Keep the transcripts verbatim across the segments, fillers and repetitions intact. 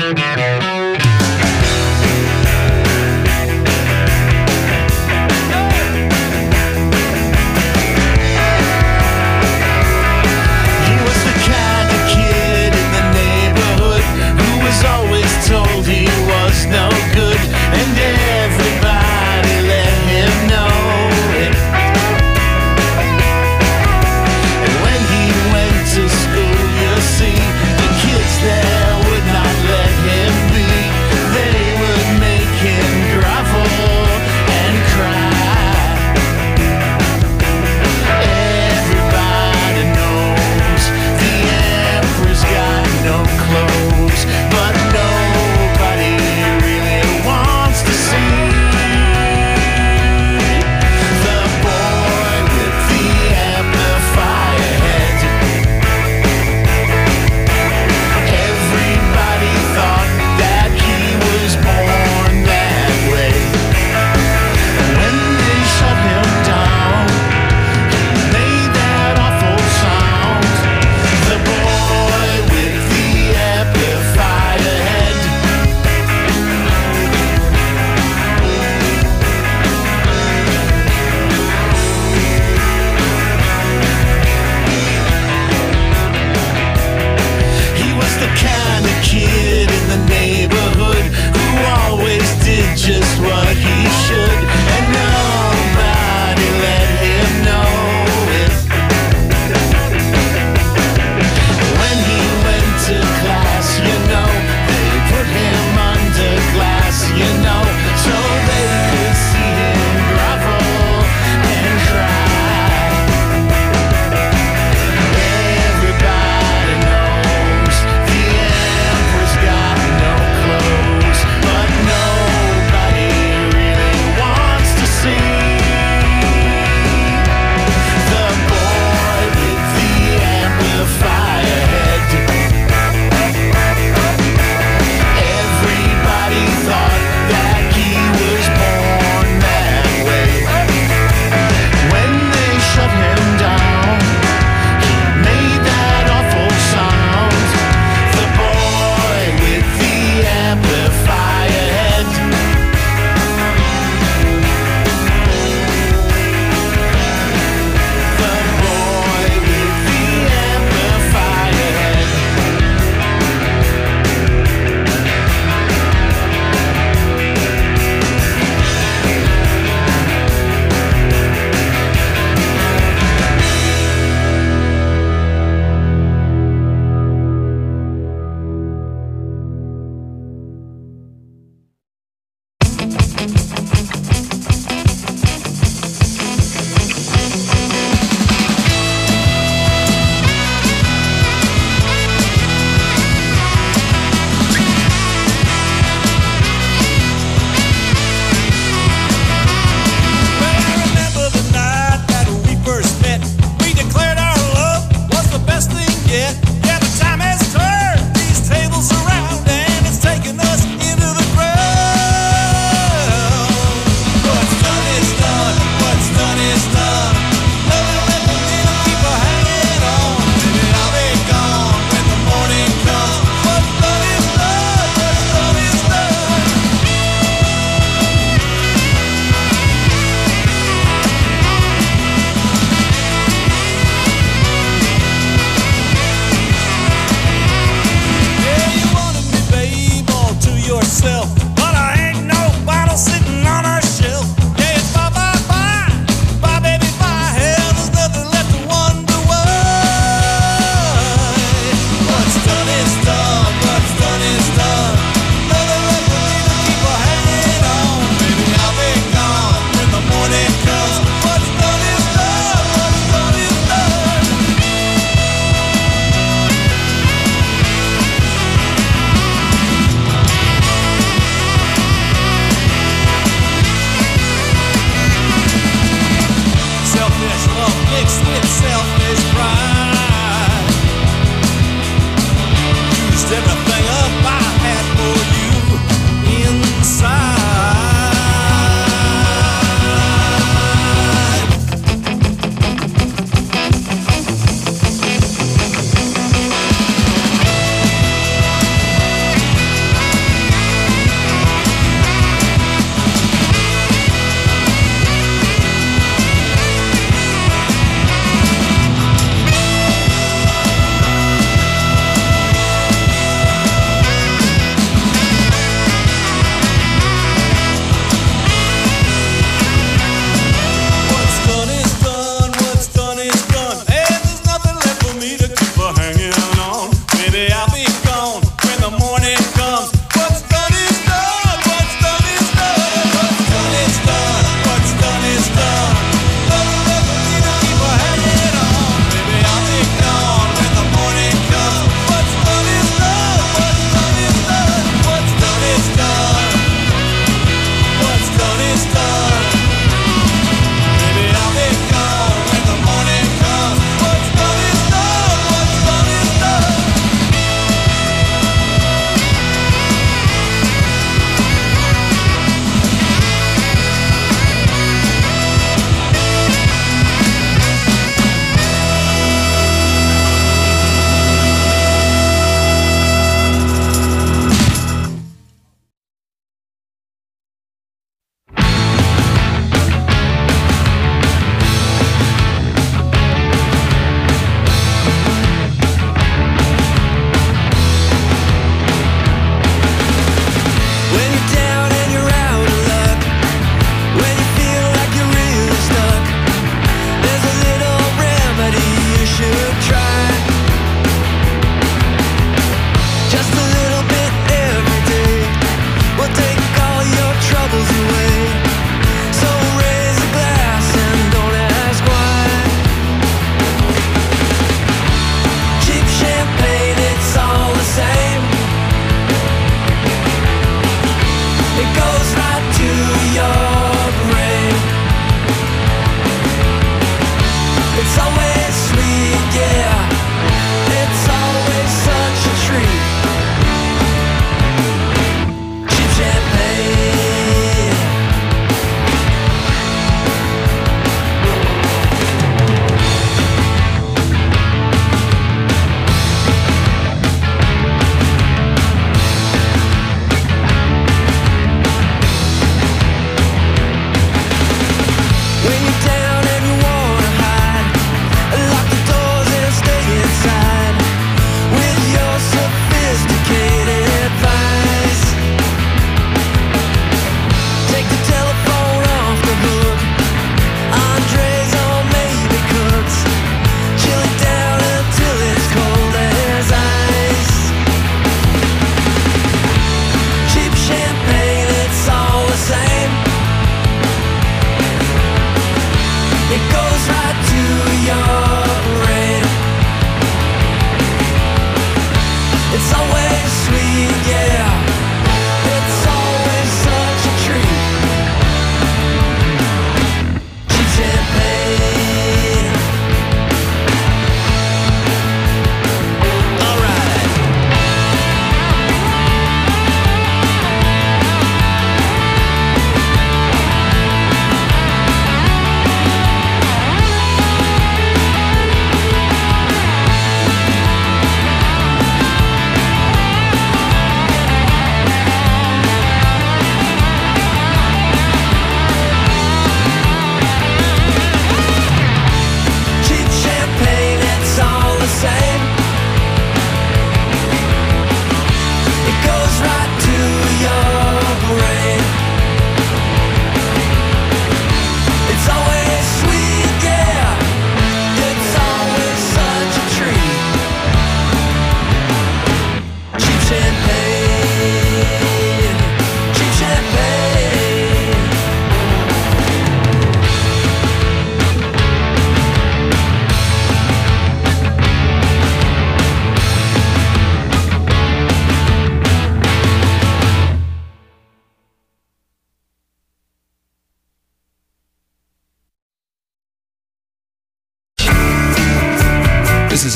There would not let him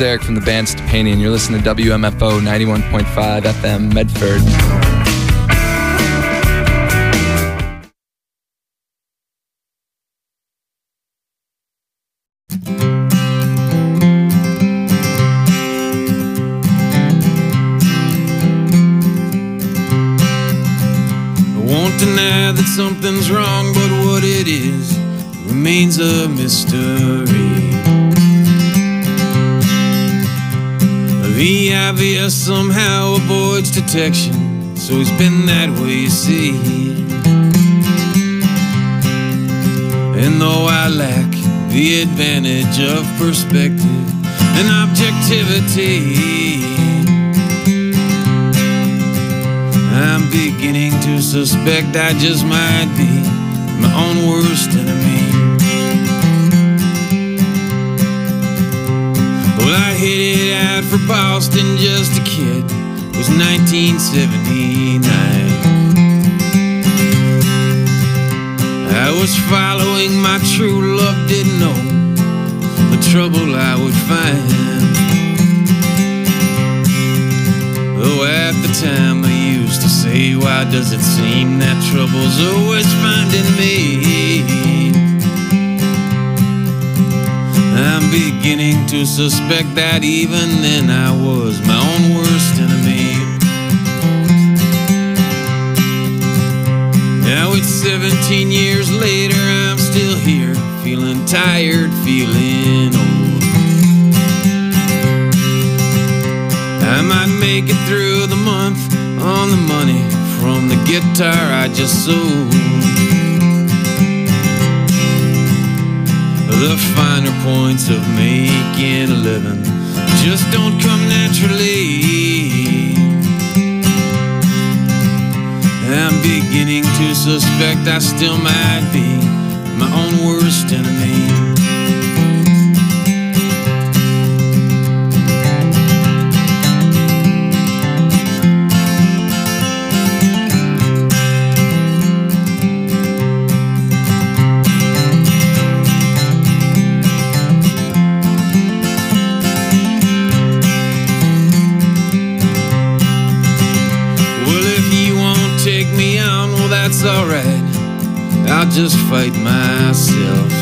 Eric from the band Stepanian. You're listening to W M F O ninety-one point five F M Medford. Deny that something's wrong, but what it is remains a mystery. The obvious somehow avoids detection, so it's been that way, you see. And though I lack the advantage of perspective and objectivity, I'm beginning to suspect I just might be my own worst enemy. Well, I headed out for Boston just a kid. It was nineteen seventy-nine. I was following my true love, didn't know the trouble I would find. Though at the time I used to say, why does it seem that trouble's always finding me? I'm beginning to suspect that even then I was my own worst enemy. Now it's seventeen years later, I'm still here, feeling tired, feeling old. I might make it through the month on the money from the guitar I just sold. The finer points of making a living just don't come naturally. I'm beginning to suspect I still might be my own worst enemy. That's alright, I'll just fight myself.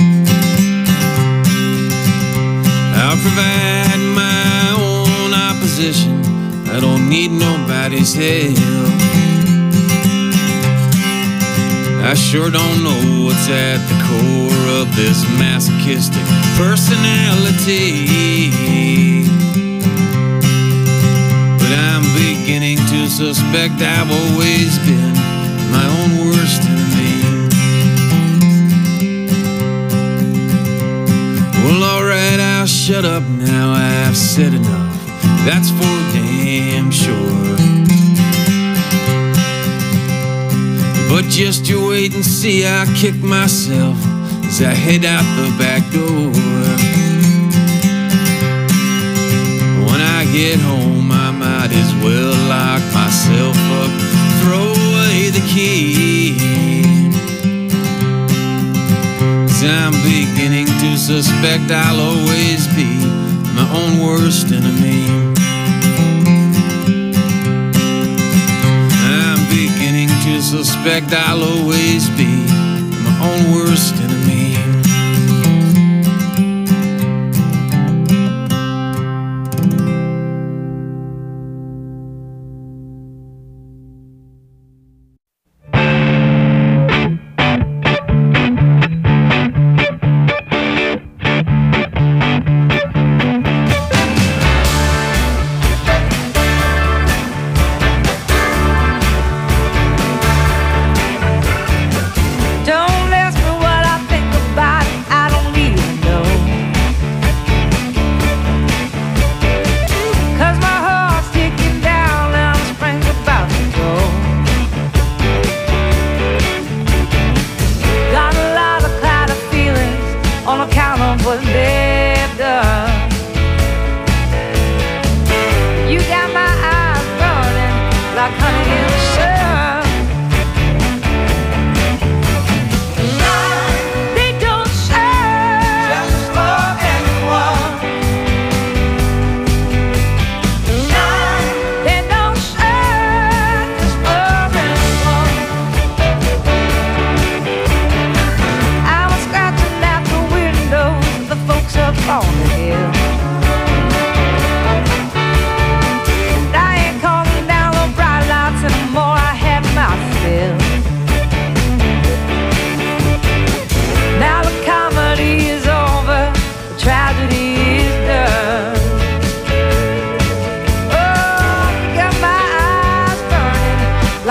I'll provide my own opposition, I don't need nobody's help. I sure don't know what's at the core of this masochistic personality, but I'm beginning to suspect I've always been my own worst enemy. Well, alright, I'll shut up now, I've said enough, that's for damn sure. But just you wait and see, I'll kick myself as I head out the back door. When I get home, I might as well lock myself up, throw away the key. 'Cause I'm beginning to suspect I'll always be my own worst enemy. I'm beginning to suspect I'll always be my own worst enemy. Don't ask me what I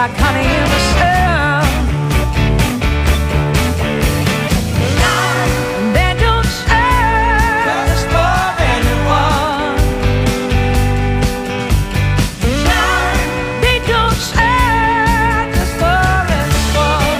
like honey in the sun. They don't serve just for anyone. They don't serve just for anyone.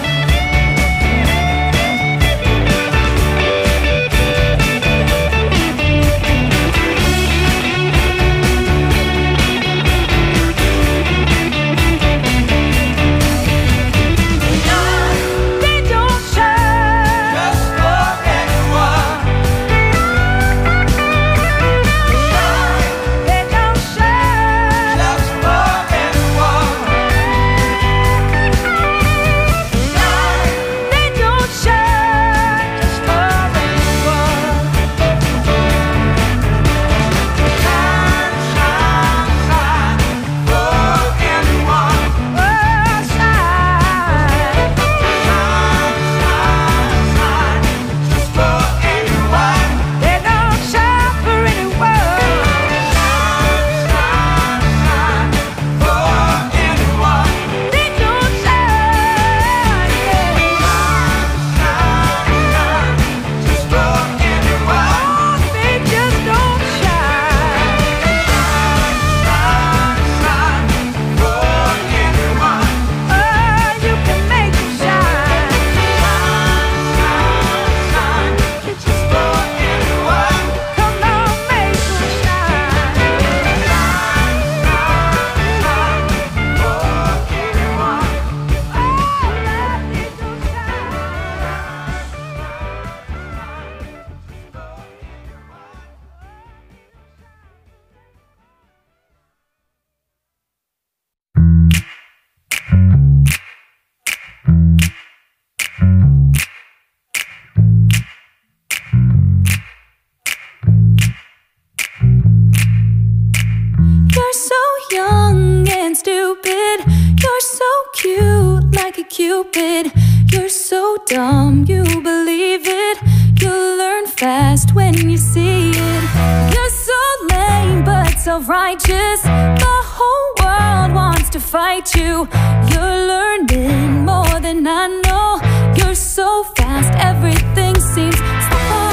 You're so young and stupid. You're so cute like a cupid. You're so dumb you believe it. You'll learn fast when you see it. You're so lame but self-righteous. The whole world wants to fight you. You're learning more than I know. You're so fast, everything seems slow.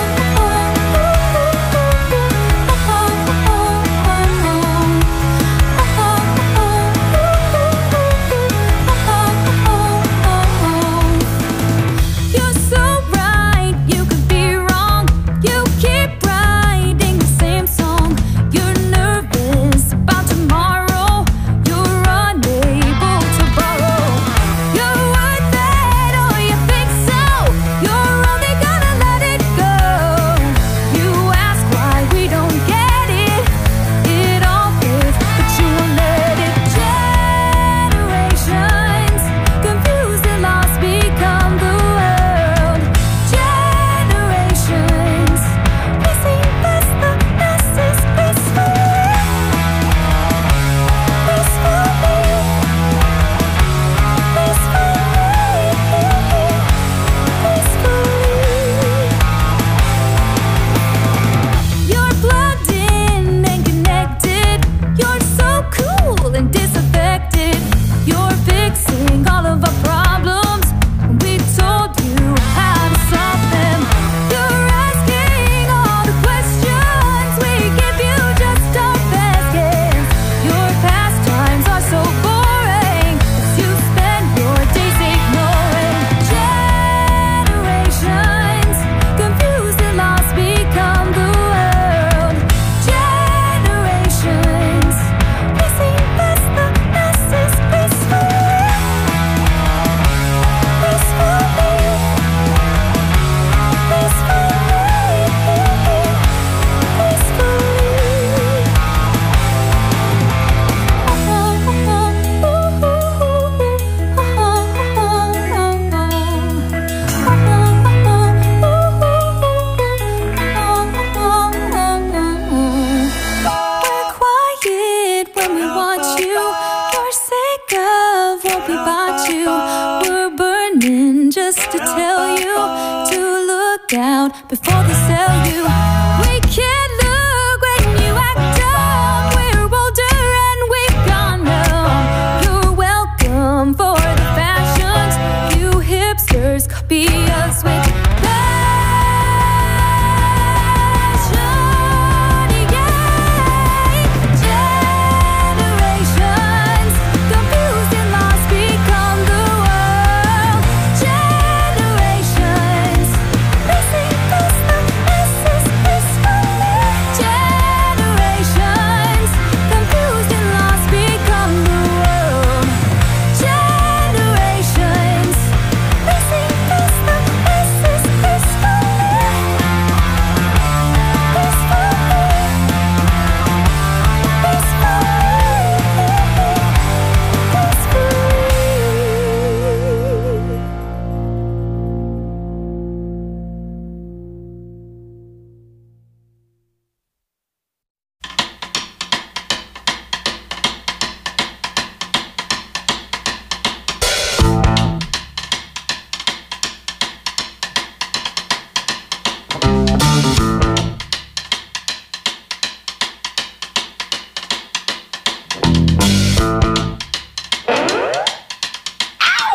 out before they sell you. We can't look when you act dumb. We're older and we've gone numb. You're welcome for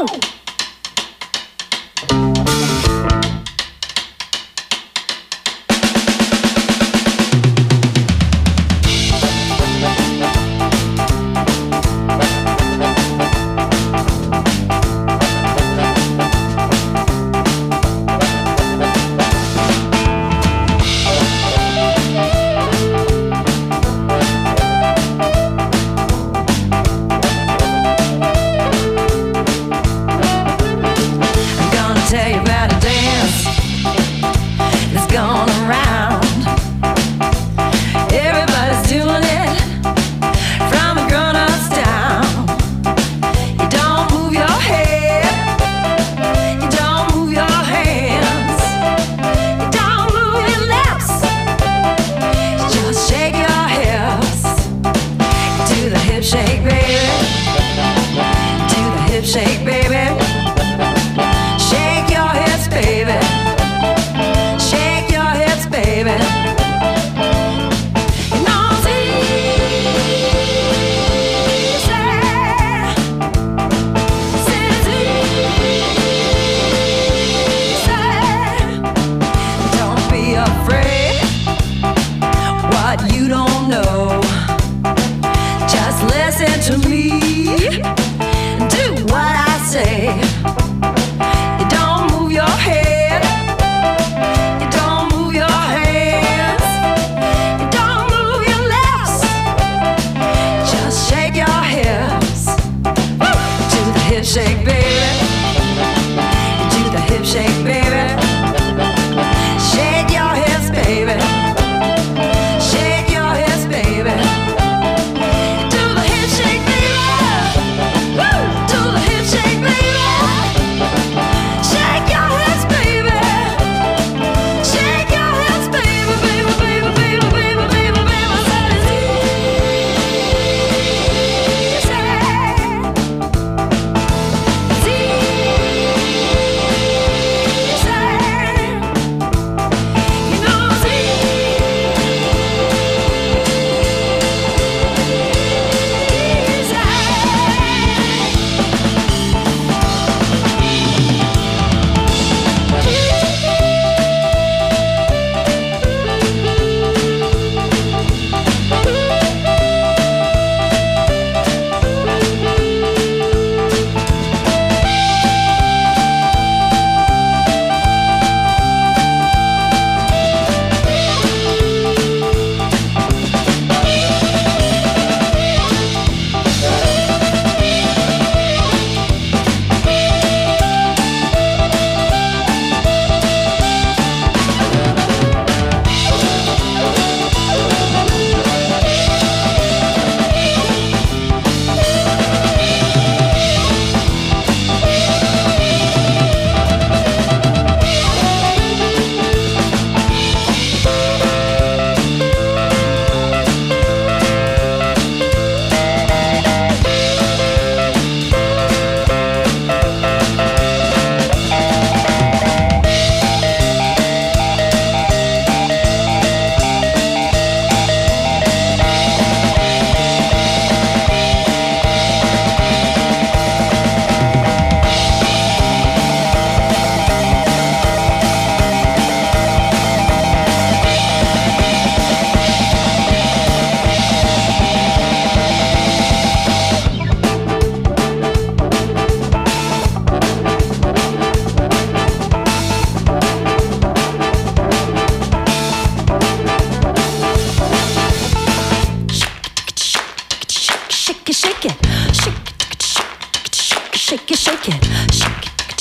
shake it, shake it, shake it,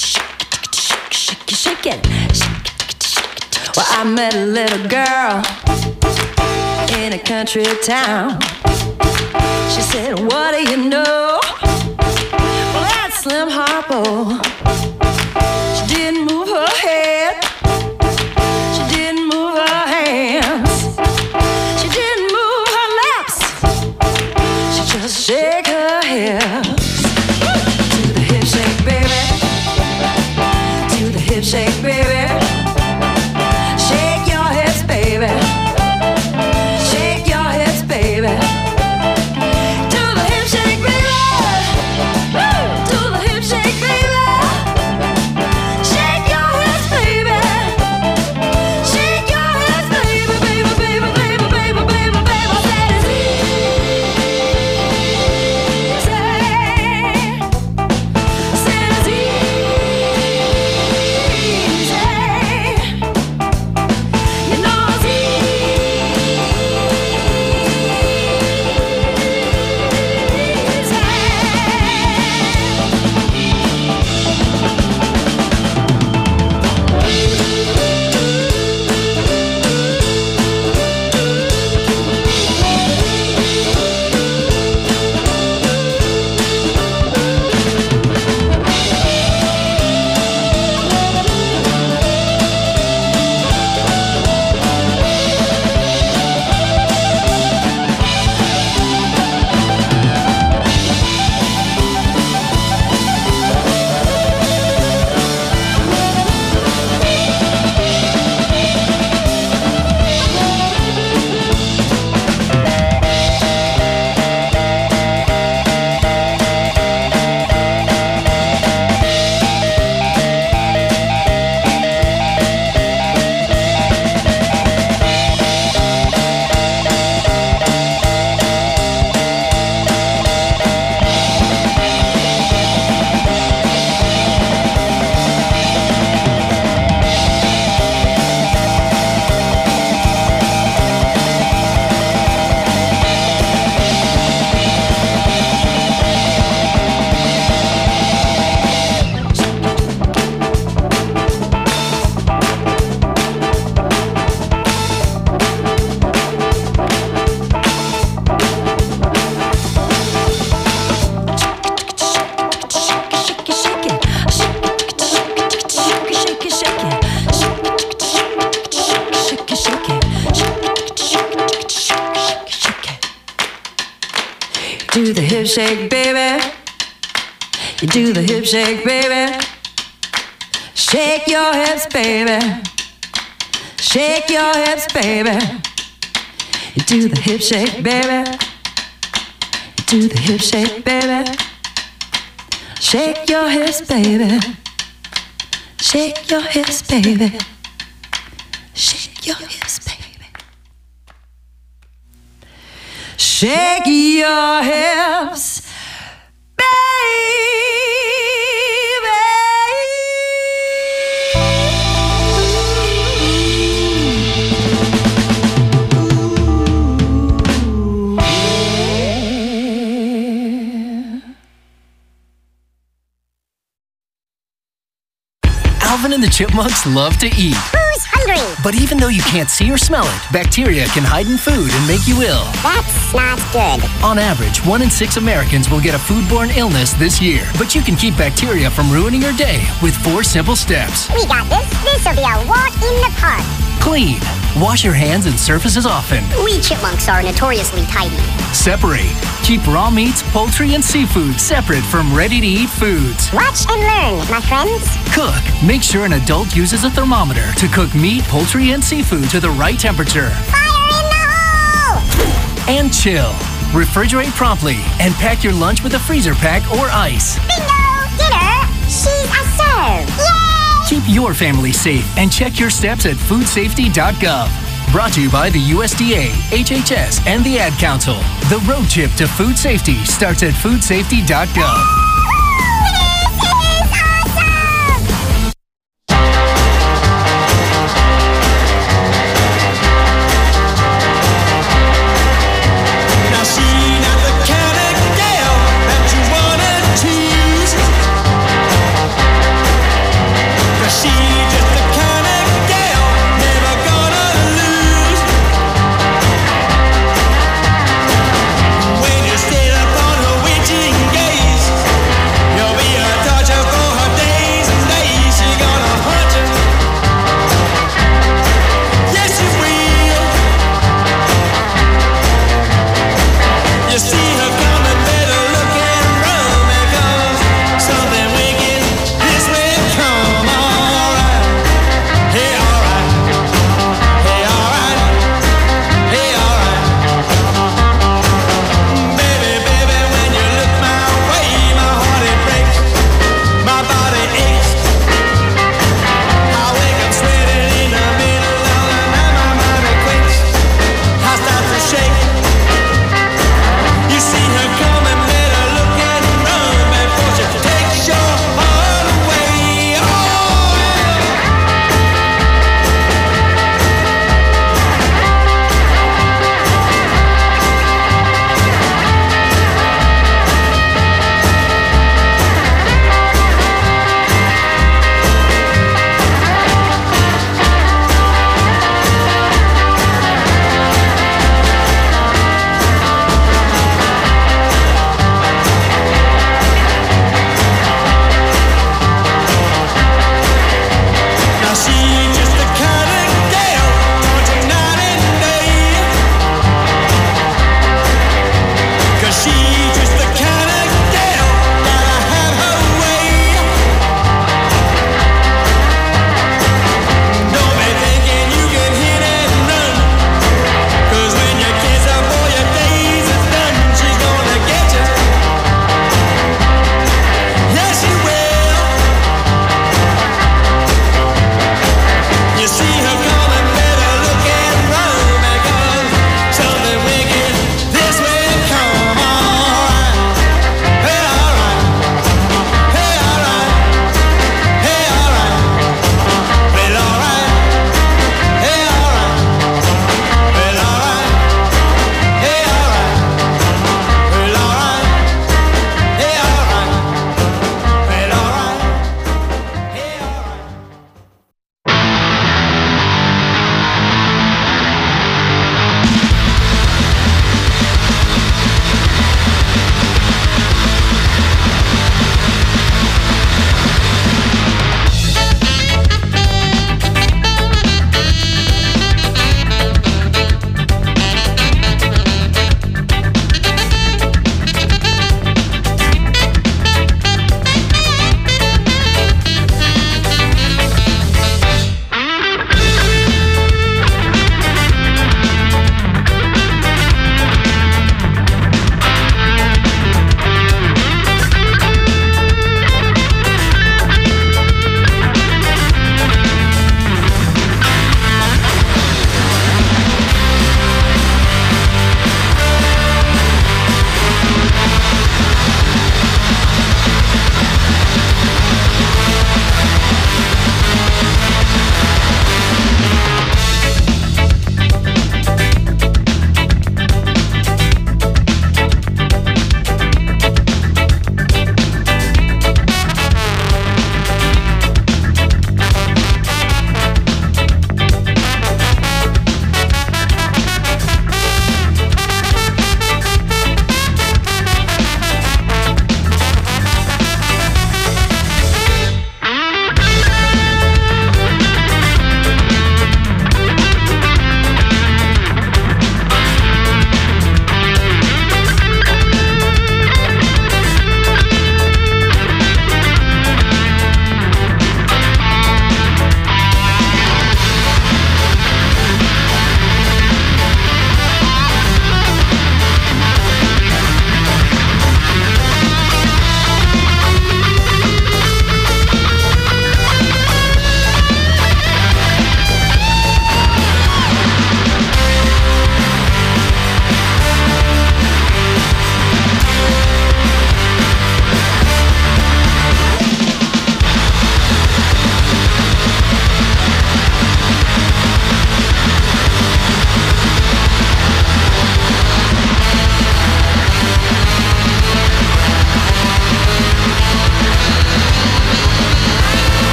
shake it, shake it, shake it. Well, I met a little girl in a country town. She said, what do you know? Well, that's Slim Harpo. She didn't move her head. She didn't move her hands. She didn't move her lips. She just shake her hips. To the hip shake, baby. To the hip shake, baby. Shake your hips, baby. Shake your hips, baby. To the hip shake, baby. Woo! To the hip shake, baby. hip shake, baby. You do the hip shake, baby. Shake your hips, baby. Shake your hips, baby. You do the hip shake, baby. You do the hip shake, baby. Shake your hips, baby. Shake your hips, baby. Shake your hips, baby. Shake your hips, baby. Alvin and the Chipmunks love to eat. Who's hungry? But even though you can't see or smell it, bacteria can hide in food and make you ill. That's not good. On average, one in six Americans will get a foodborne illness this year. But you can keep bacteria from ruining your day with four simple steps. We got this. This'll be a walk in the park. Clean. Wash your hands and surfaces often. We chipmunks are notoriously tidy. Separate. Keep raw meats, poultry, and seafood separate from ready-to-eat foods. Watch and learn, my friends. Cook. Make sure an adult uses a thermometer to cook meat, poultry, and seafood to the right temperature. Fire in the hole! And chill. Refrigerate promptly and pack your lunch with a freezer pack or ice. Bingo! Dinner! She's a serve! Yay! Keep your family safe and check your steps at food safety dot gov. Brought to you by the U S D A, H H S, and the Ad Council. The road trip to food safety starts at food safety dot gov. When you stayed up on her witching gaze,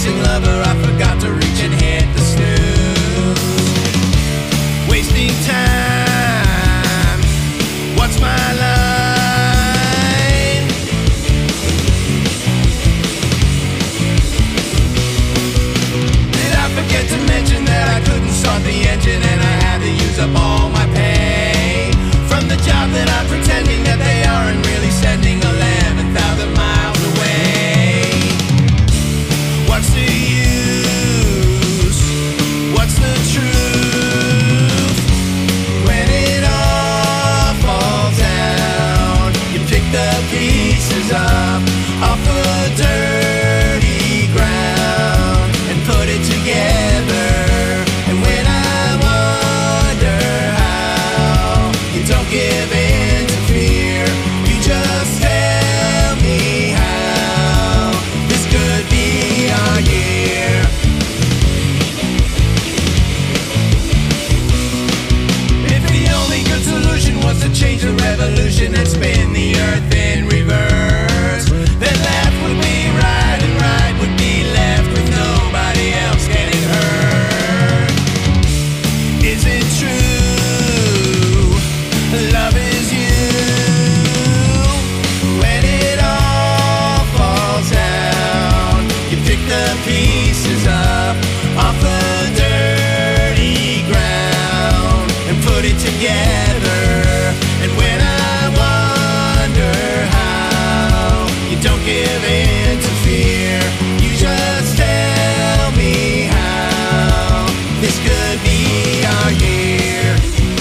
missing lover, I forgot to reach and hit the snooze. Wasting time, what's my line? Did I forget to mention that I couldn't start the engine and I had to use up all my pay from the job that I'm pretending that they aren't really sending eleven thousand miles away? What's the use? What's the truth? When it all falls down, you pick the pieces up off the dirty ground and put it together. And when I wonder how you don't give in to fear, you just tell me how this could be our year. If the only good solution was to change the revolution and spin the earth in reverse, then left would be right and right would be left with nobody else getting hurt. Is it true? Love is you. When it all falls down, you pick the pieces up off the dirty ground and put it together. And when I wonder how you don't give in to fear, you just tell me how this could be our year.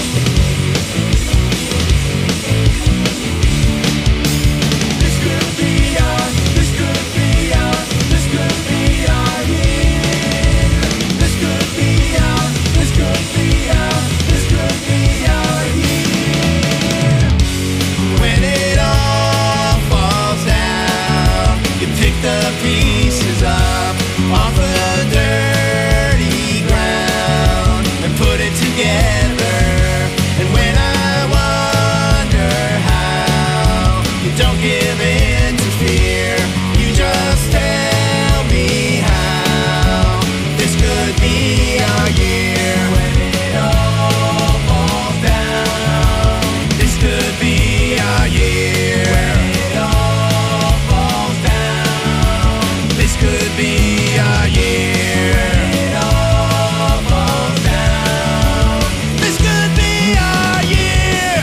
This could be our, this could be our, this could be our year. This could be our, this could be our, this could be our year. When it all falls down, you pick the pieces up off the dirty ground and put it together. And when I wonder how you don't give in to fear, you just tell me how this could be our year. When it all falls down, this could be our year. When it all falls down, this could be our year. When it all falls down, this could be our year.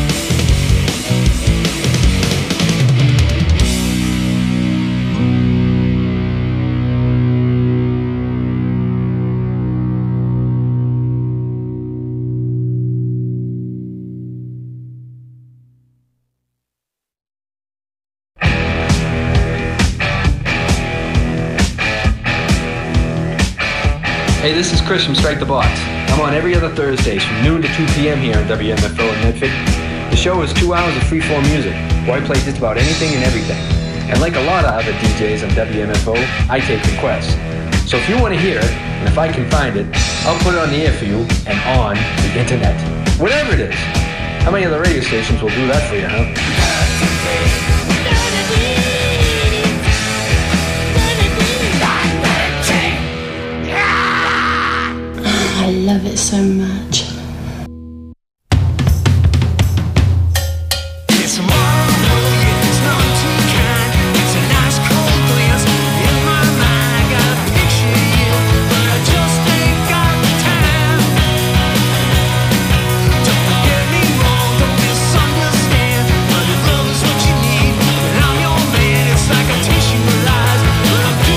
Hey, this is Chris from Strike the Box. I'm on every other Thursdays from noon to two p.m. here on W M F O in Medford. The show is two hours of free-form music, where I play just about anything and everything. And like a lot of other D Js on W M F O, I take requests. So if you want to hear it, and if I can find it, I'll put it on the air for you and on the internet. Whatever it is. How many other radio stations will do that for you, huh? I love it so much.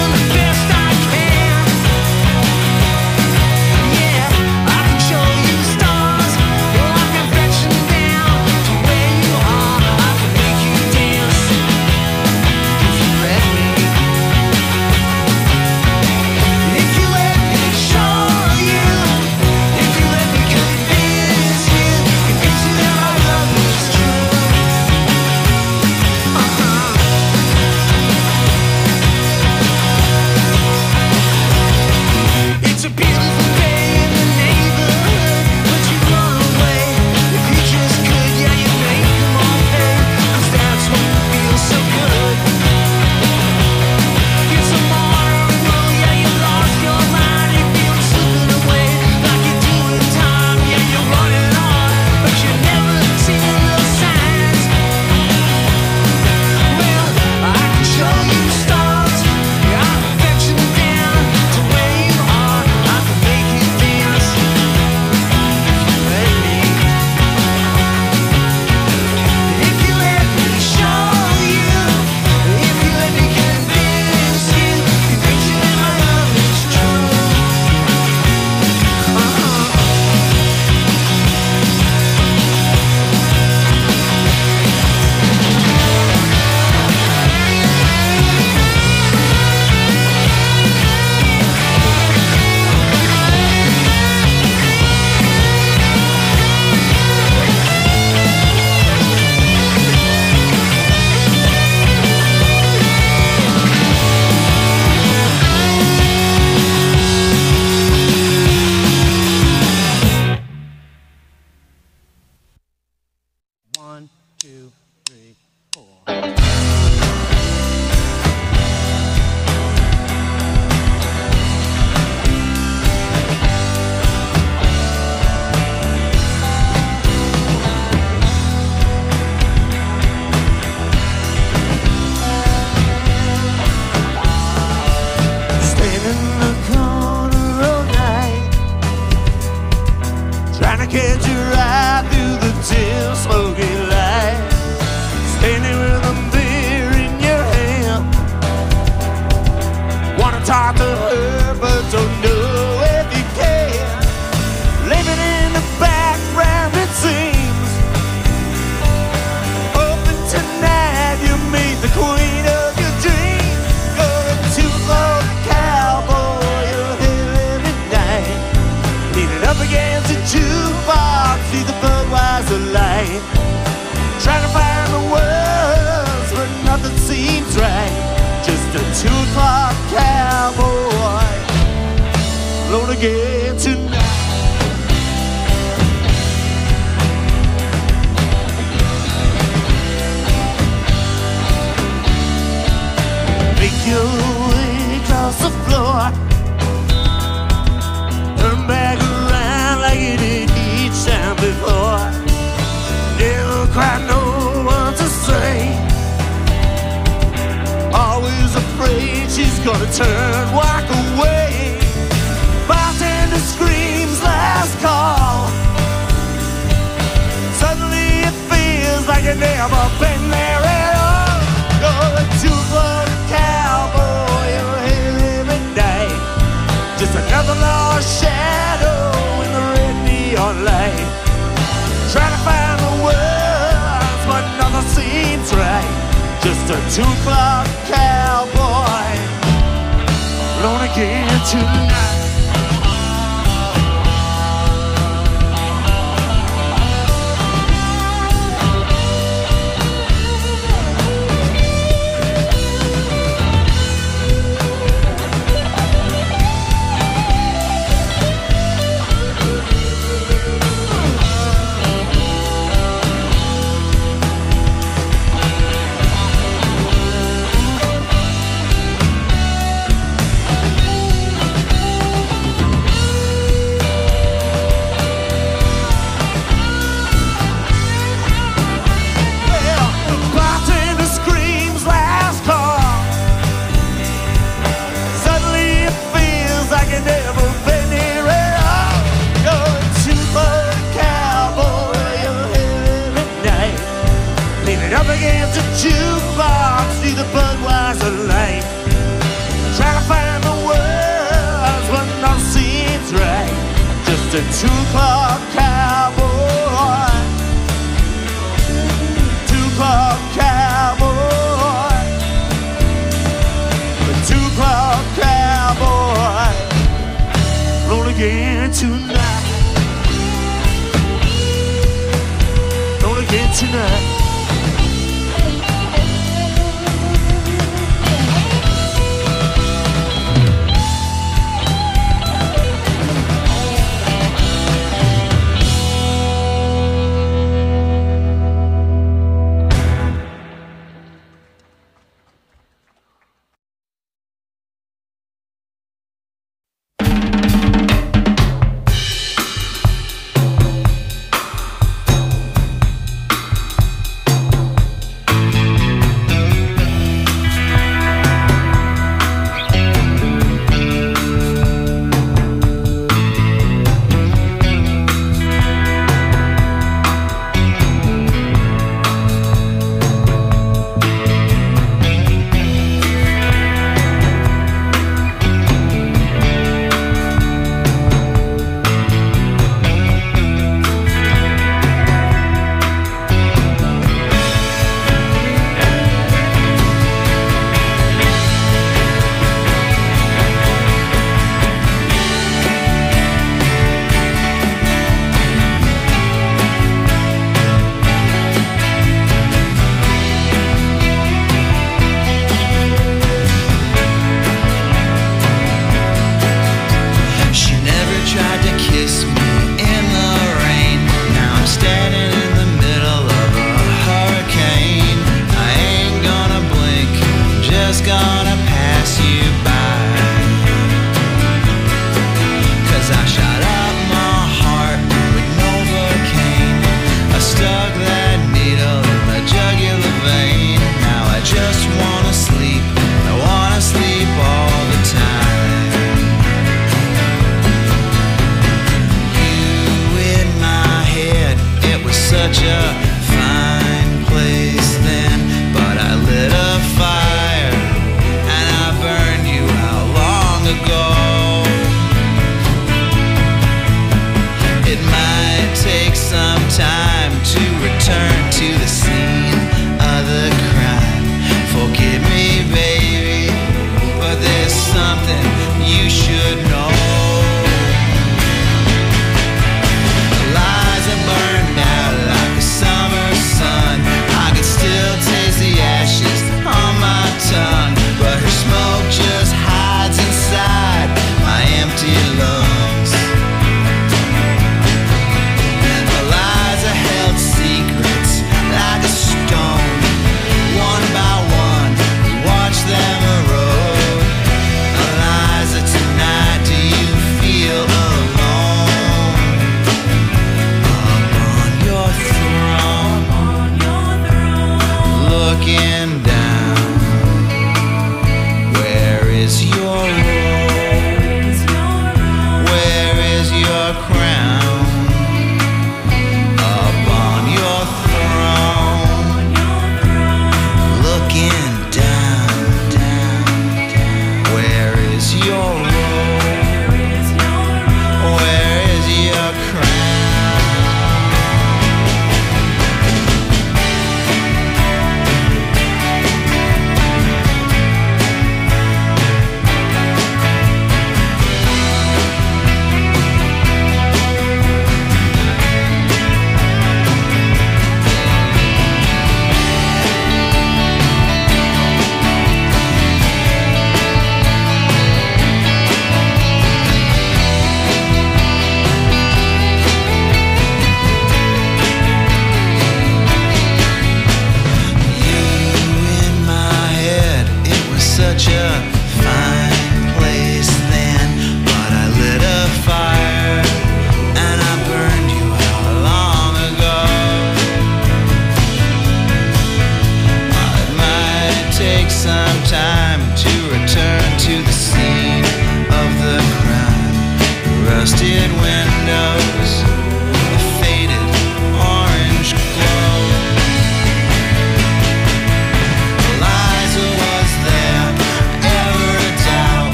Yeah, I can show you talk to her, but don't know if you can. Living in the background, it seems. Open tonight, you meet the queen of your dreams. Going to the cowboy, you're here every night. Leaning up against the jukebox, see the Budweiser light. Trying to find the words, but nothing seems right. Just a two o'clock cowboy, alone again tonight. Make your way across the floor, turn back around like you did each time before. Never quite know what to say. Always afraid she's gonna turn, walk away. Bartender screams last call. Suddenly it feels like you've never been there at all. You're a two-club cowboy, you're here every night. Just another lost shadow in the red neon light. Trying to find the words, but nothing seems right. Just a two o'clock cowboy, alone again tonight. Jukebox, see the Budweiser light. Try to find the words, but nothing seems right. Just a two o'clock cowboy, two o'clock cowboy, a two o'clock cowboy, roll again tonight, roll again tonight.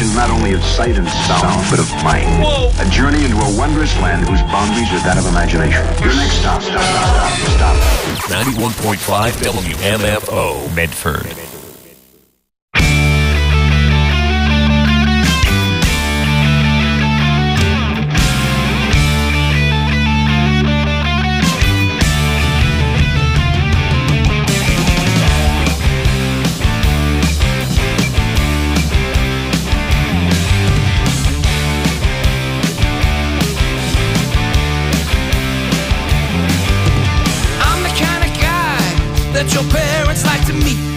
expansion not only of sight and sound, but of mind. Whoa. A journey into a wondrous land whose boundaries are that of imagination. Your next stop, stop, stop, stop, stop. ninety-one point five W M F O, Medford. That your parents like to meet.